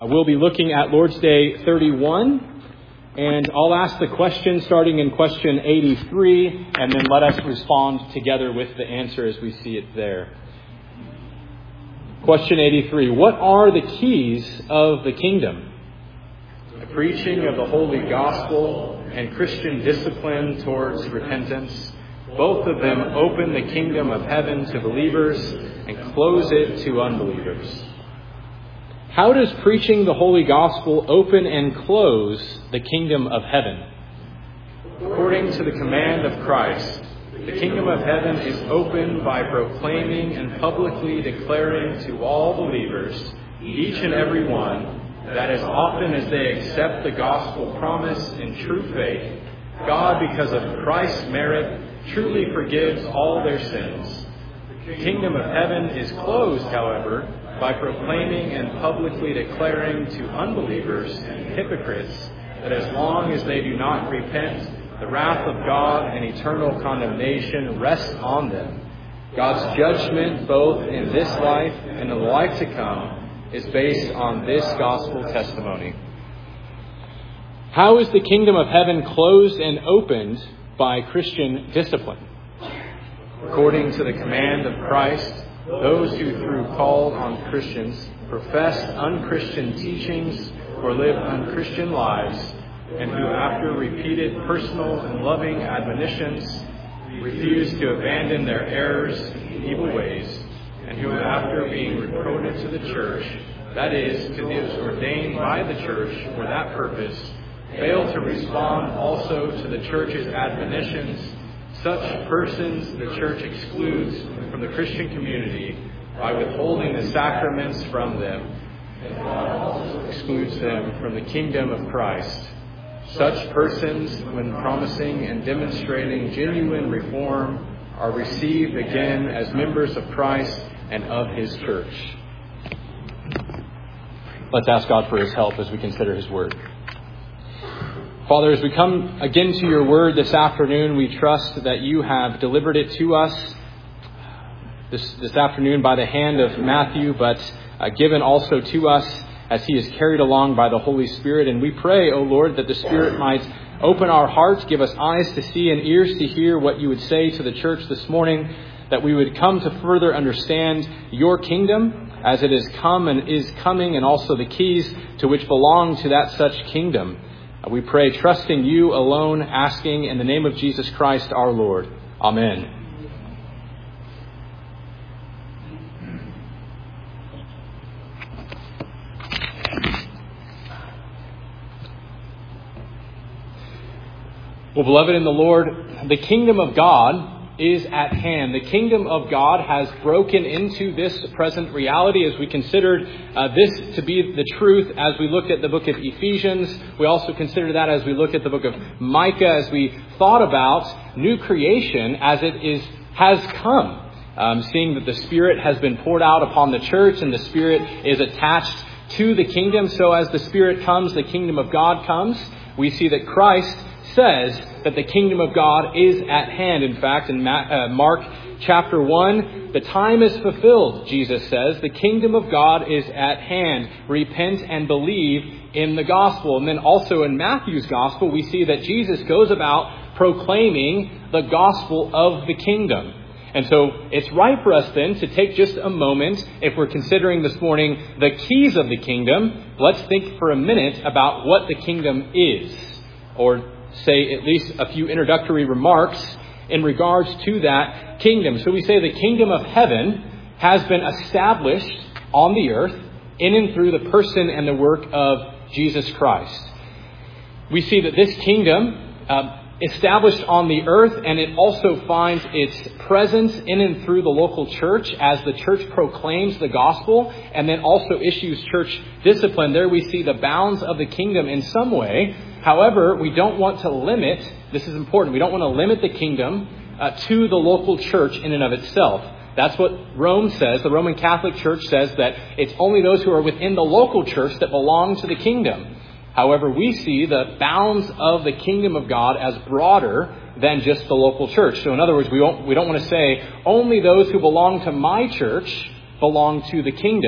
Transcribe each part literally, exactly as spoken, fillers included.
We'll be looking at Lord's Day thirty-one, and I'll ask the question starting in question eighty-three, and then let us respond together with the answer as we see it there. Question eighty-three, what are the keys of the kingdom? The preaching of the Holy Gospel and Christian discipline towards repentance. Both of them open the kingdom of heaven to believers and close it to unbelievers. How does preaching the Holy Gospel open and close the kingdom of heaven? According to the command of Christ, the kingdom of heaven is opened by proclaiming and publicly declaring to all believers, each and every one, that as often as they accept the gospel promise in true faith, God, because of Christ's merit, truly forgives all their sins. The kingdom of heaven is closed, however, by proclaiming and publicly declaring to unbelievers and hypocrites that as long as they do not repent, the wrath of God and eternal condemnation rests on them. God's judgment, both in this life and in the life to come, is based on this gospel testimony. How is the kingdom of heaven closed and opened by Christian discipline? According to the command of Christ, those who, through called on Christians, profess unchristian teachings or live unchristian lives, and who, after repeated personal and loving admonitions, refuse to abandon their errors and evil ways, and who, after being reported to the church, that is, to those ordained by the church for that purpose, fail to respond also to the church's admonitions, such persons the church excludes from the Christian community by withholding the sacraments from them, and also excludes them from the kingdom of Christ. Such persons, when promising and demonstrating genuine reform, are received again as members of Christ and of His church. Let's ask God for His help as we consider His Word. Father, as we come again to your word this afternoon, we trust that you have delivered it to us this, this afternoon by the hand of Matthew, but uh, given also to us as he is carried along by the Holy Spirit. And we pray, O Lord, that the Spirit might open our hearts, give us eyes to see and ears to hear what you would say to the church this morning, that we would come to further understand your kingdom as it has come and is coming, and also the keys to which belong to that such kingdom. We pray, trusting you alone, asking in the name of Jesus Christ our Lord. Amen. Well, beloved in the Lord, the kingdom of God is at hand. The kingdom of God has broken into this present reality, as we considered uh, this to be the truth as we looked at the book of Ephesians. We also considered that as we looked at the book of Micah, as we thought about new creation as it is has come. Um, seeing that the Spirit has been poured out upon the church and the Spirit is attached to the kingdom. So as the Spirit comes, the kingdom of God comes. We see that Christ says that the kingdom of God is at hand. In fact, in Mark chapter one, the time is fulfilled, Jesus says. The kingdom of God is at hand. Repent and believe in the gospel. And then also in Matthew's gospel, we see that Jesus goes about proclaiming the gospel of the kingdom. And so it's right for us then to take just a moment, if we're considering this morning the keys of the kingdom, let's think for a minute about what the kingdom is, or say at least a few introductory remarks in regards to that kingdom. So we say the kingdom of heaven has been established on the earth in and through the person and the work of Jesus Christ. We see that this kingdom uh, established on the earth, and it also finds its presence in and through the local church as the church proclaims the gospel and then also issues church discipline. There we see the bounds of the kingdom in some way. However, we don't want to limit, this is important, we don't want to limit the kingdom uh, to the local church in and of itself. That's what Rome says. The Roman Catholic Church says that it's only those who are within the local church that belong to the kingdom. However, we see the bounds of the kingdom of God as broader than just the local church. So in other words, we don't, we don't want to say only those who belong to my church belong to the kingdom.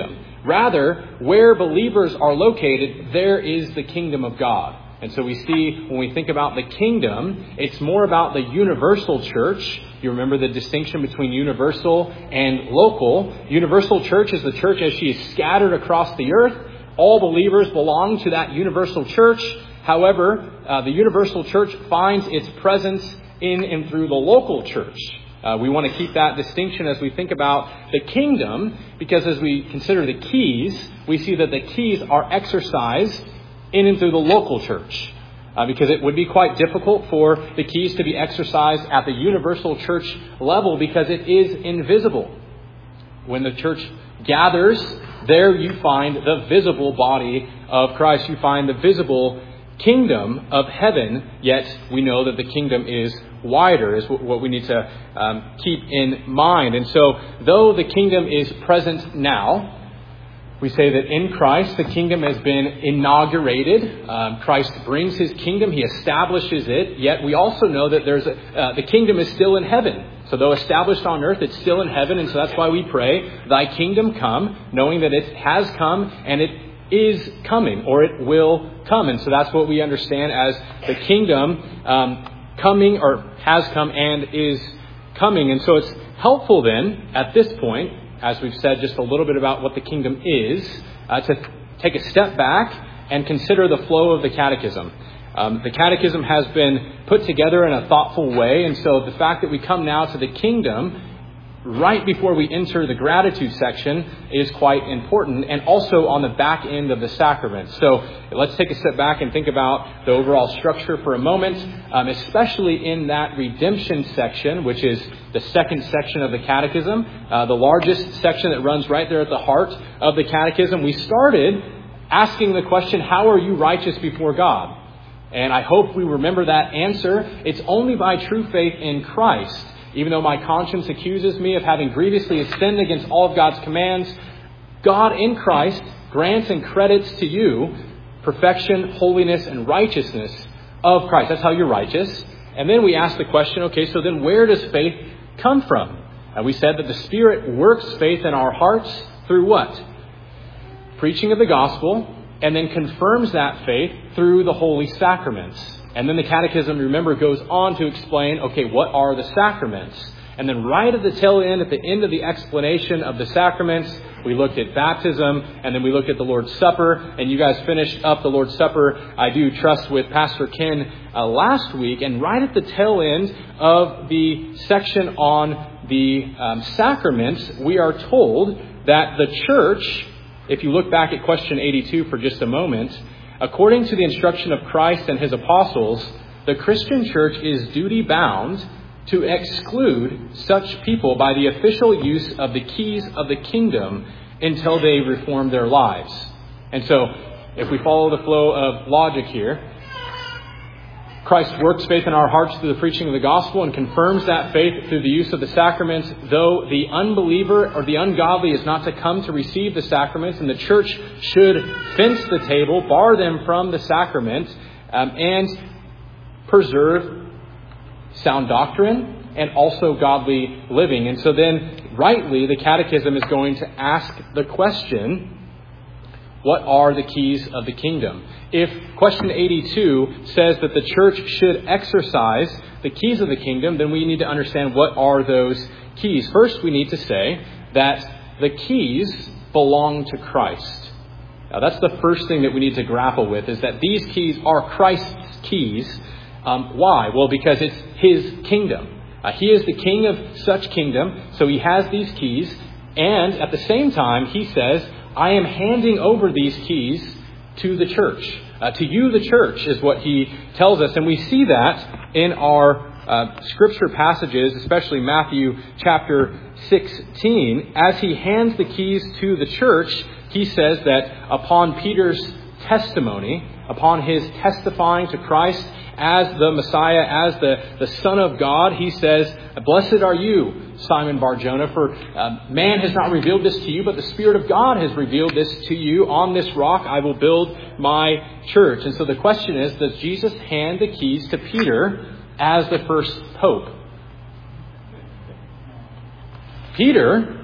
Rather, where believers are located, there is the kingdom of God. And so we see when we think about the kingdom, it's more about the universal church. You remember the distinction between universal and local. Universal church is the church as she is scattered across the earth. All believers belong to that universal church. However, uh, the universal church finds its presence in and through the local church. Uh, we want to keep that distinction as we think about the kingdom, because as we consider the keys, we see that the keys are exercised in and through the local church. Uh, because it would be quite difficult for the keys to be exercised at the universal church level because it is invisible. When the church gathers, there you find the visible body of Christ. You find the visible kingdom of heaven, yet we know that the kingdom is wider, is what we need to um, keep in mind. And so, though the kingdom is present now, we say that in Christ the kingdom has been inaugurated. Um, Christ brings his kingdom, he establishes it, yet we also know that there's a, uh, the kingdom is still in heaven. So though established on earth, it's still in heaven, and so that's why we pray, thy kingdom come, knowing that it has come and it is coming, or it will come. And so that's what we understand as the kingdom um, coming, or has come and is coming. And so it's helpful then, at this point, as we've said just a little bit about what the kingdom is, uh, to take a step back and consider the flow of the catechism. Um, the catechism has been put together in a thoughtful way, and so the fact that we come now to the kingdom right before we enter the gratitude section is quite important, and also on the back end of the sacrament. So let's take a step back and think about the overall structure for a moment, um, especially in that redemption section, which is the second section of the catechism, uh, the largest section that runs right there at the heart of the catechism. We started asking the question, how are you righteous before God? And I hope we remember that answer. It's only by true faith in Christ. Even though my conscience accuses me of having grievously sinned against all of God's commands, God in Christ grants and credits to you perfection, holiness, and righteousness of Christ. That's how you're righteous. And then we ask the question, okay, so then where does faith come from? And we said that the Spirit works faith in our hearts through what? Preaching of the gospel, and then confirms that faith through the holy sacraments. And then the catechism, remember, goes on to explain, okay, what are the sacraments? And then right at the tail end, at the end of the explanation of the sacraments, we looked at baptism, and then we looked at the Lord's Supper. And you guys finished up the Lord's Supper, I do trust, with Pastor Ken uh, last week. And right at the tail end of the section on the um, sacraments, we are told that the church, if you look back at question eighty-two for just a moment, according to the instruction of Christ and his apostles, the Christian church is duty-bound to exclude such people by the official use of the keys of the kingdom until they reform their lives. And so, if we follow the flow of logic here, Christ works faith in our hearts through the preaching of the gospel and confirms that faith through the use of the sacraments, though the unbeliever or the ungodly is not to come to receive the sacraments, and the church should fence the table, bar them from the sacrament, um, and preserve sound doctrine and also godly living. And so then, rightly, the catechism is going to ask the question, what are the keys of the kingdom? If question eighty-two says that the church should exercise the keys of the kingdom, then we need to understand what are those keys. First, we need to say that the keys belong to Christ. Now, that's the first thing that we need to grapple with, is that these keys are Christ's keys. Um, why? Well, because it's his kingdom. Uh, he is the king of such kingdom, so he has these keys. And at the same time, he says, I am handing over these keys to the church. Uh, to you, the church, is what he tells us. And we see that in our uh, scripture passages, especially Matthew chapter sixteen. As he hands the keys to the church, he says that upon Peter's testimony, upon his testifying to Christ as the Messiah, as the, the Son of God, he says, blessed are you, Simon Bar-Jonah, for uh, man has not revealed this to you, but the Spirit of God has revealed this to you. On this rock I will build my church. And so the question is, does Jesus hand the keys to Peter as the first pope? Peter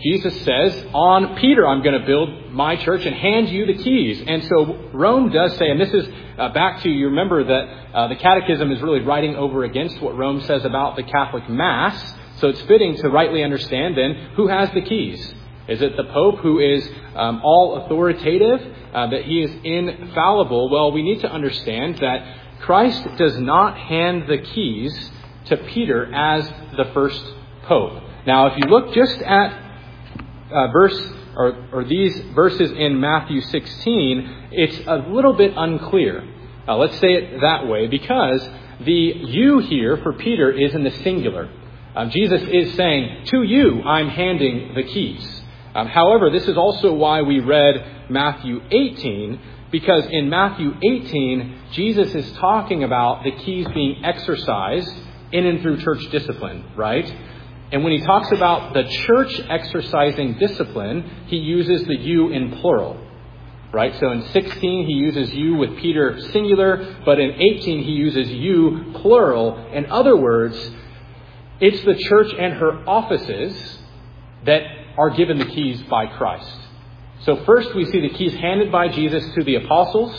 Jesus says, on Peter I'm going to build my church and hand you the keys. And so Rome does say, and this is uh, back to, you remember that uh, the Catechism is really writing over against what Rome says about the Catholic Mass. So it's fitting to rightly understand then who has the keys. Is it the Pope, who is um, all authoritative, uh, that he is infallible? Well, we need to understand that Christ does not hand the keys to Peter as the first Pope. Now, if you look just at uh, verse or, or these verses in Matthew sixteen, it's a little bit unclear. Uh, let's say it that way, because the you here for Peter is in the singular. Um, Jesus is saying, to you, I'm handing the keys. Um, however, this is also why we read Matthew eighteen, because in Matthew eighteen, Jesus is talking about the keys being exercised in and through church discipline, right? And when he talks about the church exercising discipline, he uses the you in plural, right? So in sixteen, he uses you with Peter singular, but in eighteen, he uses you plural. In other words, it's the church and her offices that are given the keys by Christ. So first we see the keys handed by Jesus to the apostles.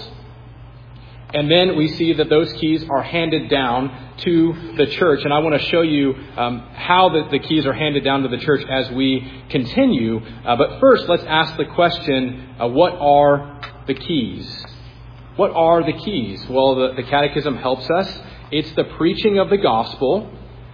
And then we see that those keys are handed down to the church. And I want to show you um, how the, the keys are handed down to the church as we continue. Uh, but first, let's ask the question, uh, what are the keys? What are the keys? Well, the, the Catechism helps us. It's the preaching of the gospel.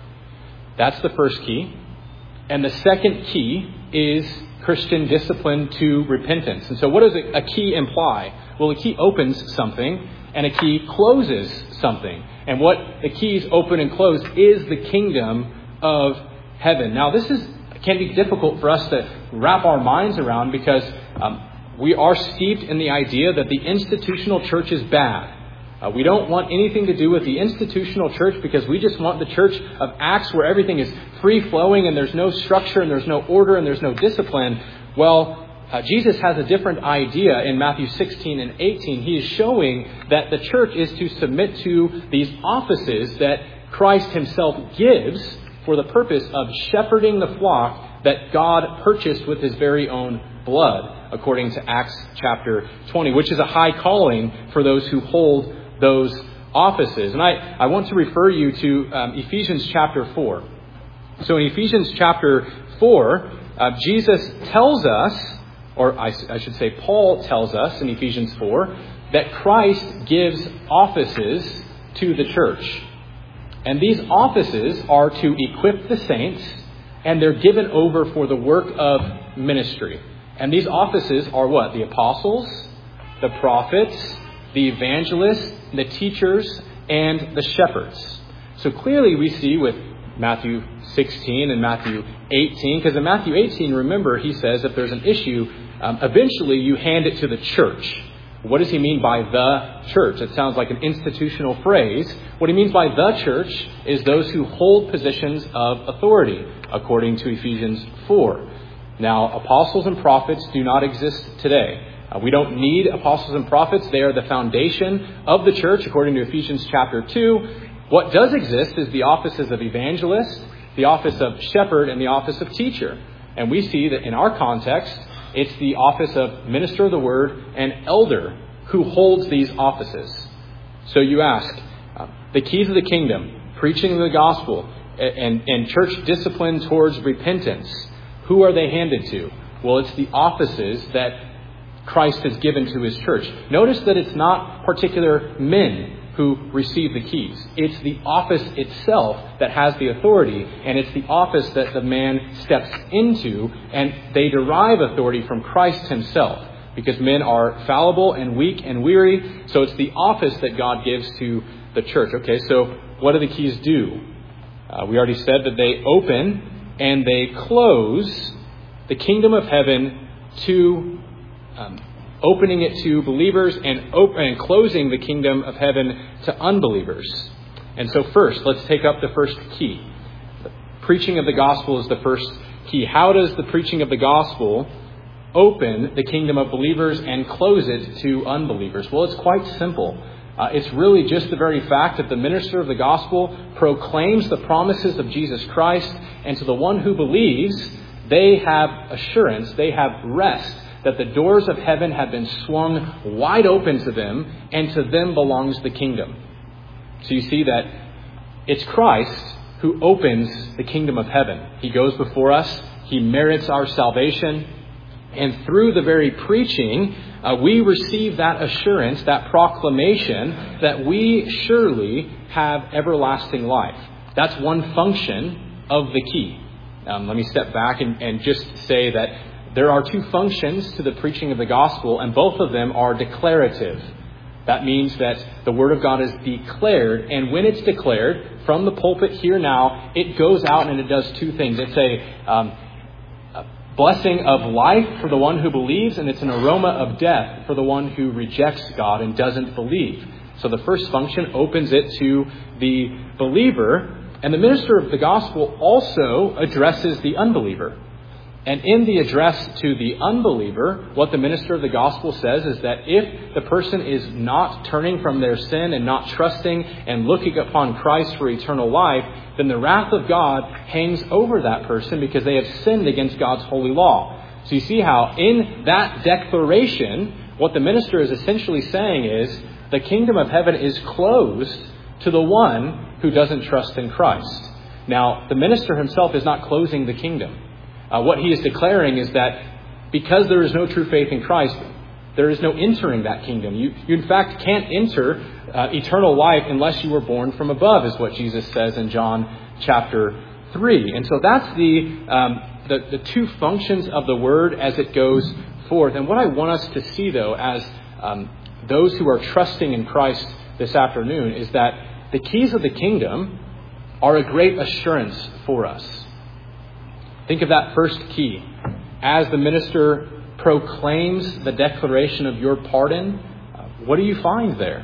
That's the first key. And the second key is Christian discipline to repentance. And so what does a key imply? Well, a key opens something and a key closes something. And what the keys open and close is the kingdom of heaven. Now, this is can be difficult for us to wrap our minds around, because um, we are steeped in the idea that the institutional church is bad. Uh, we don't want anything to do with the institutional church, because we just want the church of Acts where everything is free-flowing and there's no structure and there's no order and there's no discipline. Well, uh, Jesus has a different idea in Matthew sixteen and eighteen. He is showing that the church is to submit to these offices that Christ himself gives for the purpose of shepherding the flock that God purchased with his very own blood, according to Acts chapter twenty, which is a high calling for those who hold those offices. And I, I want to refer you to um, Ephesians chapter four. So in Ephesians chapter four, uh, Jesus tells us, or I, I should say Paul tells us in Ephesians four, that Christ gives offices to the church. And these offices are to equip the saints, and they're given over for the work of ministry. And these offices are what? The apostles, the prophets, the evangelists, the teachers, and the shepherds. So clearly we see with Matthew sixteen and Matthew eighteen, because in Matthew eighteen, remember, he says if there's an issue, um, eventually you hand it to the church. What does he mean by the church? It sounds like an institutional phrase. What he means by the church is those who hold positions of authority, according to Ephesians four. Now, apostles and prophets do not exist today. Uh, we don't need apostles and prophets. They are the foundation of the church, according to Ephesians chapter two. What does exist is the offices of evangelist, the office of shepherd, and the office of teacher. And we see that in our context, it's the office of minister of the word and elder who holds these offices. So you ask, uh, the keys of the kingdom, preaching the gospel, and, and church discipline towards repentance, who are they handed to? Well, it's the offices that Christ has given to his church. Notice that it's not particular men who receive the keys. It's the office itself that has the authority, and it's the office that the man steps into, and they derive authority from Christ himself, because men are fallible and weak and weary. So it's the office that God gives to the church. Okay, so what do the keys do? Uh, we already said that they open and they close the kingdom of heaven to Um, opening it to believers and, op- and closing the kingdom of heaven to unbelievers. And so first, let's take up the first key. The preaching of the gospel is the first key. How does the preaching of the gospel open the kingdom of believers and close it to unbelievers? Well, it's quite simple. Uh, it's really just the very fact that the minister of the gospel proclaims the promises of Jesus Christ, and to the one who believes, they have assurance, they have rest that the doors of heaven have been swung wide open to them, and to them belongs the kingdom. So you see that it's Christ who opens the kingdom of heaven. He goes before us. He merits our salvation. And through the very preaching, uh, we receive that assurance, that proclamation that we surely have everlasting life. That's one function of the key. Um, let me step back and, and just say that there are two functions to the preaching of the gospel, and both of them are declarative. That means that the Word of God is declared, and when it's declared from the pulpit here now, it goes out and it does two things. It's a, um, a blessing of life for the one who believes, and it's an aroma of death for the one who rejects God and doesn't believe. So the first function opens it to the believer, and the minister of the gospel also addresses the unbeliever. And in the address to the unbeliever, what the minister of the gospel says is that if the person is not turning from their sin and not trusting and looking upon Christ for eternal life, then the wrath of God hangs over that person because they have sinned against God's holy law. So you see how in that declaration, what the minister is essentially saying is the kingdom of heaven is closed to the one who doesn't trust in Christ. Now, the minister himself is not closing the kingdom. Uh, what he is declaring is that because there is no true faith in Christ, there is no entering that kingdom. You, you in fact, can't enter uh, eternal life unless you were born from above, is what Jesus says in John chapter three. And so that's the, um, the, the two functions of the word as it goes forth. And what I want us to see, though, as um, those who are trusting in Christ this afternoon, is that the keys of the kingdom are a great assurance for us. Think of that first key. As the minister proclaims the declaration of your pardon, what do you find there?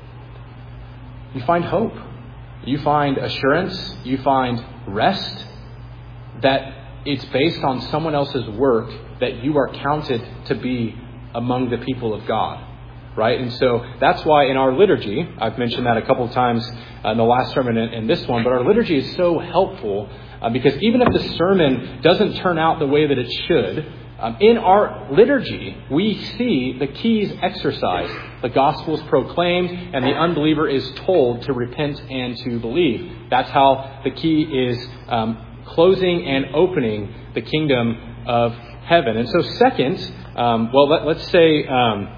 You find hope. You find assurance. You find rest. That it's based on someone else's work that you are counted to be among the people of God. Right? And so that's why in our liturgy, I've mentioned that a couple of times in the last sermon and in this one, but our liturgy is so helpful uh, because even if the sermon doesn't turn out the way that it should, um, in our liturgy, we see the keys exercised. The gospel is proclaimed and the unbeliever is told to repent and to believe. That's how the key is um, closing and opening the kingdom of heaven. And so second, um, well, let, let's say... Um,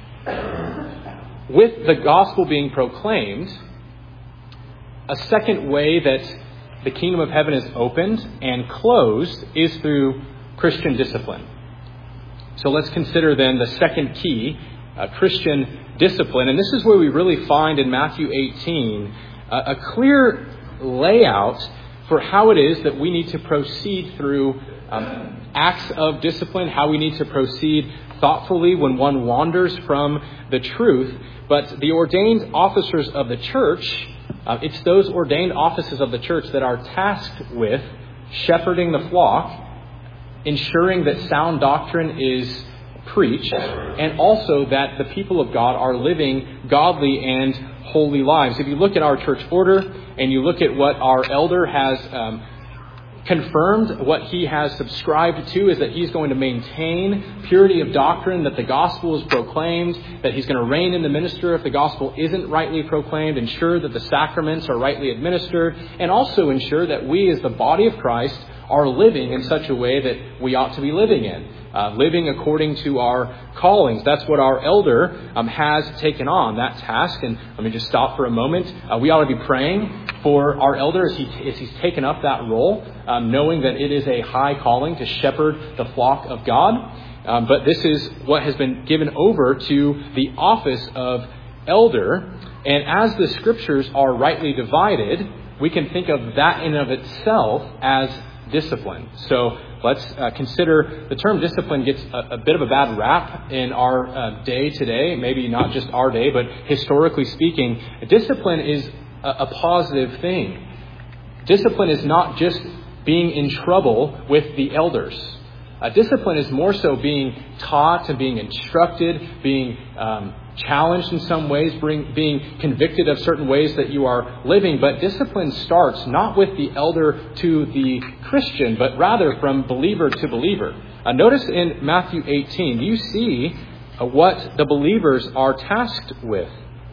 with the gospel being proclaimed, a second way that the kingdom of heaven is opened and closed is through Christian discipline. So let's consider then the second key, uh, Christian discipline. And this is where we really find in Matthew eighteen uh, a clear layout for how it is that we need to proceed through um, acts of discipline, how we need to proceed thoughtfully when one wanders from the truth. But the ordained officers of the church, uh, it's those ordained offices of the church that are tasked with shepherding the flock, ensuring that sound doctrine is preached, and also that the people of God are living godly and holy lives. If you look at our church order and you look at what our elder has um, confirmed, what he has subscribed to is that he's going to maintain purity of doctrine, that the gospel is proclaimed, that he's going to reign in the minister if the gospel isn't rightly proclaimed, ensure that the sacraments are rightly administered, and also ensure that we as the body of Christ are living in such a way that we ought to be living in, uh, living according to our callings. That's what our elder um, has taken on, that task. And let me just stop for a moment. Uh, we ought to be praying for our elder as, he, as he's taken up that role, um, knowing that it is a high calling to shepherd the flock of God. Um, but this is what has been given over to the office of elder. And as the scriptures are rightly divided, we can think of that in and of itself as discipline. So let's uh, consider the term discipline gets a, a bit of a bad rap in our uh, day today, maybe not just our day, but historically speaking, discipline is a, a positive thing. Discipline is not just being in trouble with the elders. Uh, discipline is more so being taught and being instructed, being um, challenged in some ways, bring, being convicted of certain ways that you are living. But discipline starts not with the elder to the Christian, but rather from believer to believer. Uh, notice in Matthew eighteen, you see uh, what the believers are tasked with.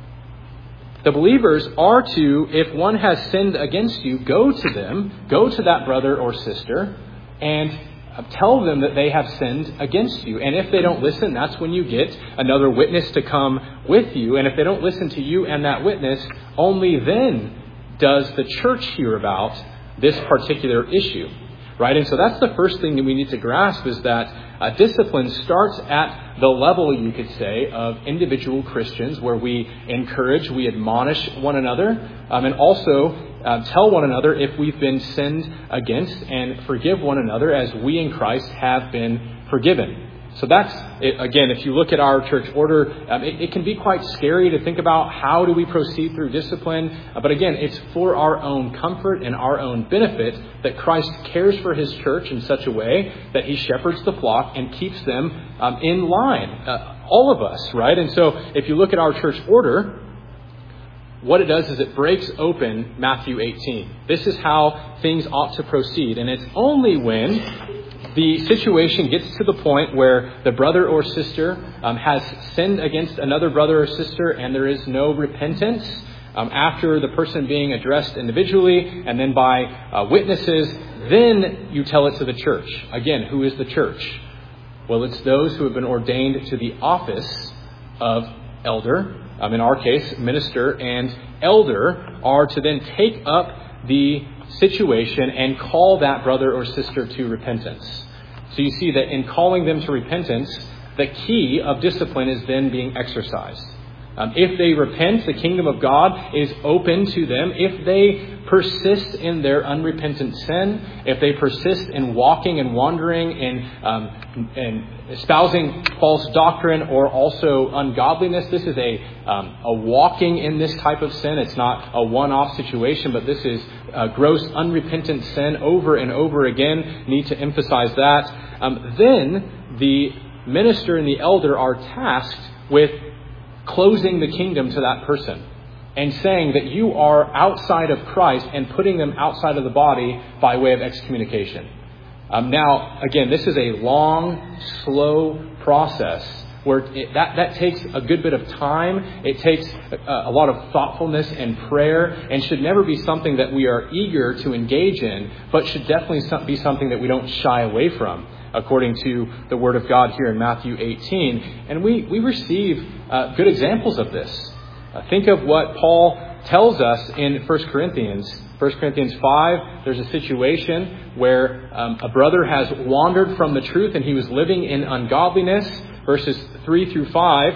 The believers are to, if one has sinned against you, go to them, go to that brother or sister, and tell them that they have sinned against you. And if they don't listen, that's when you get another witness to come with you. And if they don't listen to you and that witness, only then does the church hear about this particular issue. Right? And so that's the first thing that we need to grasp, is that uh, discipline starts at the level, you could say, of individual Christians, where we encourage, we admonish one another, um, and also uh, tell one another if we've been sinned against, and forgive one another as we in Christ have been forgiven. So that's, it, again, if you look at our church order, um, it, it can be quite scary to think about how do we proceed through discipline. Uh, but again, it's for our own comfort and our own benefit that Christ cares for his church in such a way that he shepherds the flock and keeps them um, in line. Uh, all of us, right? And so if you look at our church order, what it does is it breaks open Matthew eighteen. This is how things ought to proceed. And it's only when the situation gets to the point where the brother or sister um, has sinned against another brother or sister and there is no repentance, um, after the person being addressed individually and then by uh, witnesses, then you tell it to the church. Again, who is the church? Well, it's those who have been ordained to the office of elder. Um, in our case, minister and elder are to then take up the situation and call that brother or sister to repentance. So you see that in calling them to repentance, the key of discipline is then being exercised. Um, if they repent, the kingdom of God is open to them. If they persist in their unrepentant sin, if they persist in walking and wandering in um, and espousing false doctrine or also ungodliness, this is a um, a walking in this type of sin. It's not a one-off situation, but this is a gross unrepentant sin over and over again. Need to emphasize that. Um, then the minister and the elder are tasked with closing the kingdom to that person and saying that you are outside of Christ and putting them outside of the body by way of excommunication. Um, now, again, this is a long, slow process where it, that, that takes a good bit of time. It takes a, a lot of thoughtfulness and prayer, and should never be something that we are eager to engage in, but should definitely be something that we don't shy away from, according to the Word of God here in Matthew eighteen. And we, we receive uh, good examples of this. Uh, think of what Paul tells us in First Corinthians. First Corinthians five, there's a situation where um, a brother has wandered from the truth and he was living in ungodliness. Verses three through five,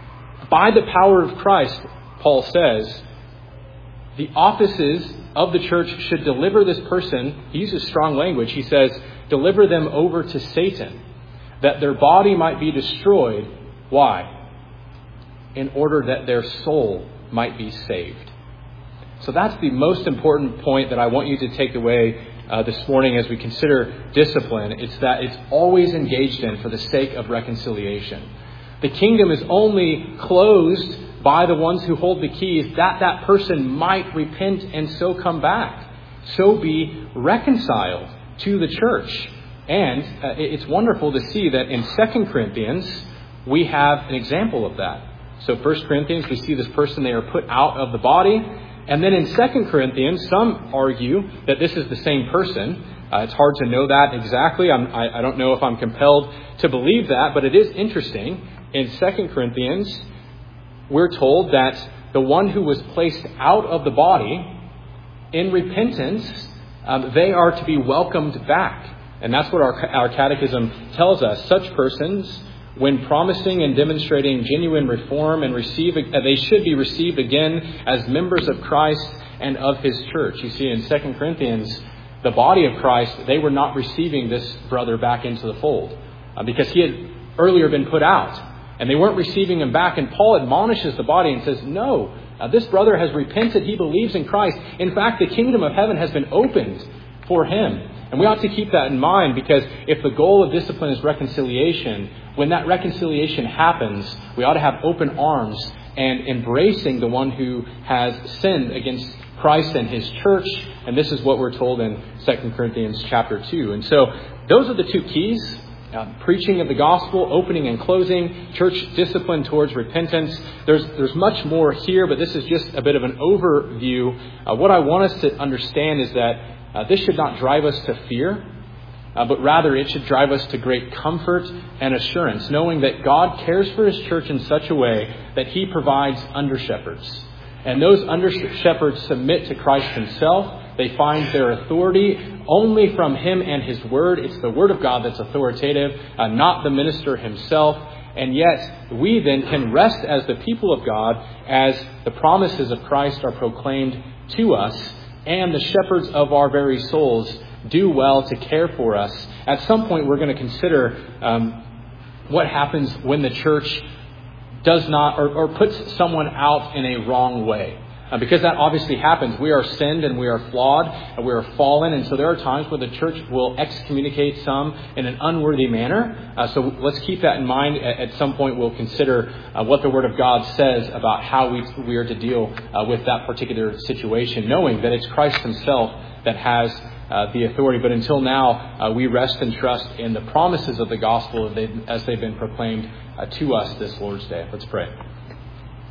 by the power of Christ, Paul says, the offices of the church should deliver this person. He uses strong language. He says, deliver them over to Satan, that their body might be destroyed. Why? In order that their soul might be saved. So that's the most important point that I want you to take away uh, this morning as we consider discipline. It's that it's always engaged in for the sake of reconciliation. The kingdom is only closed by the ones who hold the keys, that that person might repent and so come back, so be reconciled to the church. And uh, it's wonderful to see that in Second Corinthians, we have an example of that. So First Corinthians, we see this person, they are put out of the body. And then in Second Corinthians, some argue that this is the same person. Uh, it's hard to know that exactly. I'm, I, I don't know if I'm compelled to believe that, but it is interesting. In Second Corinthians, we're told that the one who was placed out of the body in repentance, um, they are to be welcomed back. And that's what our, our catechism tells us. Such persons, when promising and demonstrating genuine reform and receive, they should be received again as members of Christ and of his church. You see, in Second Corinthians, the body of Christ, they were not receiving this brother back into the fold uh, because he had earlier been put out, and they weren't receiving him back. And Paul admonishes the body and says, no, uh, this brother has repented. He believes in Christ. In fact, the kingdom of heaven has been opened for him. And we ought to keep that in mind, because if the goal of discipline is reconciliation, when that reconciliation happens, we ought to have open arms and embracing the one who has sinned against Christ and his church. And this is what we're told in Second Corinthians chapter two. And so those are the two keys. Uh, preaching of the gospel, opening and closing, church discipline towards repentance. There's there's much more here, but this is just a bit of an overview. Uh, what I want us to understand is that uh, this should not drive us to fear, uh, but rather it should drive us to great comfort and assurance, knowing that God cares for his church in such a way that he provides under-shepherds. And those under-shepherds submit to Christ himself. They find their authority only from him and his word. It's the word of God that's authoritative, uh, not the minister himself. And yet we then can rest as the people of God as the promises of Christ are proclaimed to us, and the shepherds of our very souls do well to care for us. At some point we're going to consider um, what happens when the church does not or, or puts someone out in a wrong way. Uh, because that obviously happens. We are sinned and we are flawed and we are fallen. And so there are times where the church will excommunicate some in an unworthy manner. Uh, so let's keep that in mind. At, at some point we'll consider uh, what the Word of God says about how we, we are to deal uh, with that particular situation, knowing that it's Christ himself that has uh, the authority. But until now, uh, we rest and trust in the promises of the gospel as they've, as they've been proclaimed uh, to us this Lord's Day. Let's pray.